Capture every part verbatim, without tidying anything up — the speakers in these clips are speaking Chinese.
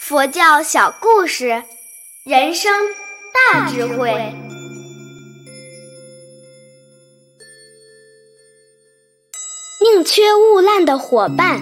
佛教小故事，人生大智慧。宁缺毋滥的伙伴。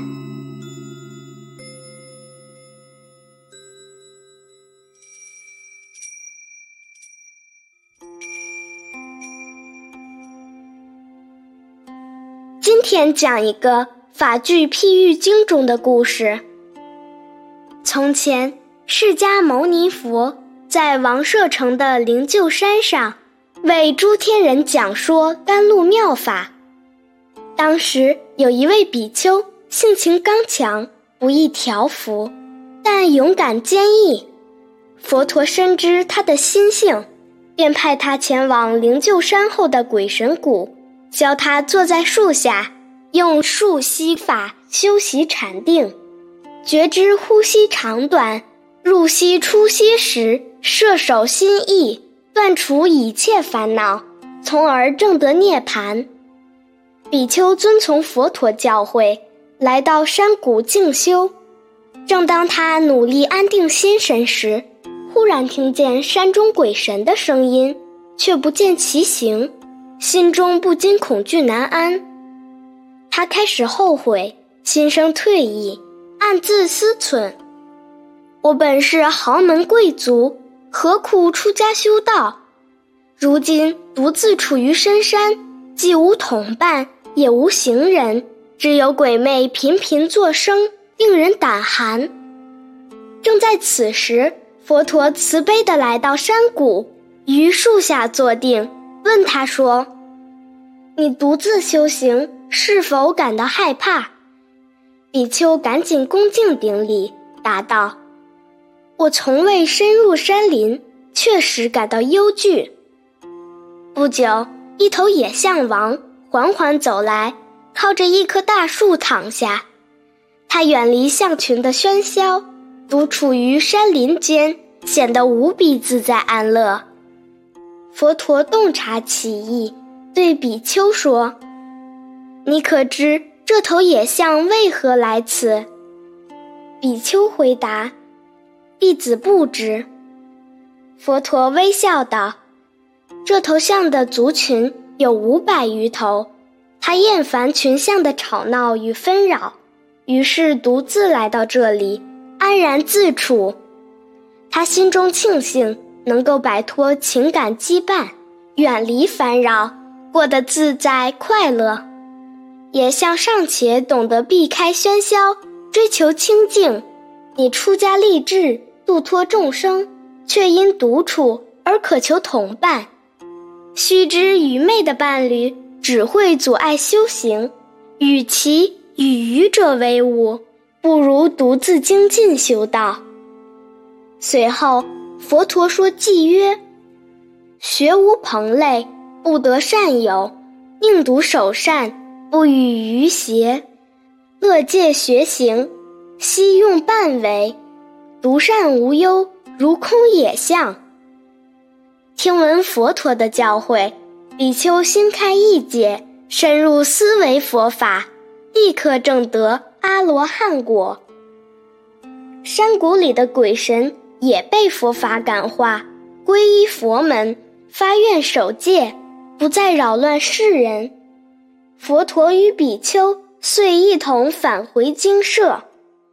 今天讲一个法句譬喻经中的故事。从前，释迦牟尼佛在王舍城的灵鹫山上为诸天人讲说甘露妙法。当时有一位比丘，性情刚强，不易调服，但勇敢坚毅。佛陀深知他的心性，便派他前往灵鹫山后的鬼神谷，教他坐在树下，用数息法修习禅定，觉知呼吸长短，入息出息时摄守心意，断除一切烦恼，从而证得涅槃。比丘遵从佛陀教诲，来到山谷静修。正当他努力安定心神时，忽然听见山中鬼神的声音，却不见其形，心中不禁恐惧难安。他开始后悔，心生退意，暗自思忖：我本是豪门贵族，何苦出家修道？如今独自处于深山，既无同伴，也无行人，只有鬼魅频频作声，令人胆寒。正在此时，佛陀慈悲地来到山谷，于树下坐定，问他说：你独自修行，是否感到害怕？比丘赶紧恭敬顶礼，答道：我从未深入山林，确实感到忧惧。不久，一头野象王缓缓走来，靠着一棵大树躺下。他远离象群的喧嚣，独处于山林间，显得无比自在安乐。佛陀洞察其意，对比丘说：你可知这头野象为何来此？比丘回答：弟子不知。佛陀微笑道：这头象的族群有五百余头，他厌烦群象的吵闹与纷扰，于是独自来到这里，安然自处。他心中庆幸能够摆脱情感羁绊，远离烦扰，过得自在快乐。野象尚且懂得避开喧嚣，追求清净，你出家立志，度脱众生，却因独处而渴求同伴。须知愚昧的伴侣只会阻碍修行，与其与愚者为伍，不如独自精进修道。随后佛陀说偈曰：学无朋类，不得善友，宁独守善，不与愚邪。乐戒学行，悉用伴为，独善无忧，如空野象。听闻佛陀的教诲，比丘心开意解，深入思维佛法，立刻证得阿罗汉果。山谷里的鬼神也被佛法感化，皈依佛门，发愿守戒，不再扰乱世人。佛陀与比丘遂一同返回精舍。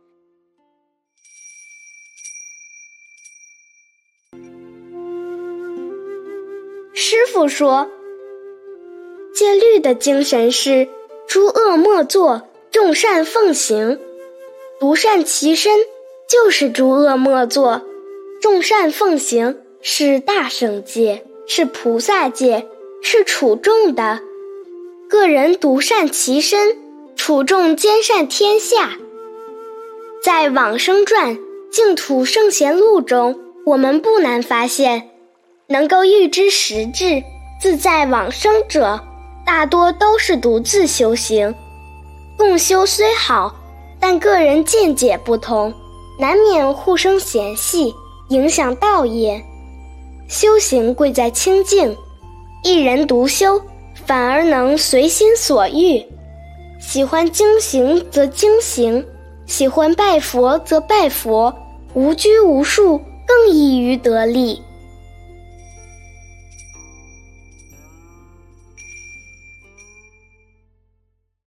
师父说，戒律的精神是诸恶莫作，众善奉行。独善其身就是诸恶莫作，众善奉行是大圣戒，是菩萨戒，是处众的。个人独善其身，处众兼善天下。在往生传净土圣贤录中，我们不难发现，能够预知实质自在往生者，大多都是独自修行。共修虽好，但个人见解不同，难免互生嫌隙，影响道业。修行贵在清净，一人独修，反而能随心所欲。喜欢经行则经行，喜欢拜佛则拜佛， 无拘无束更易于得利。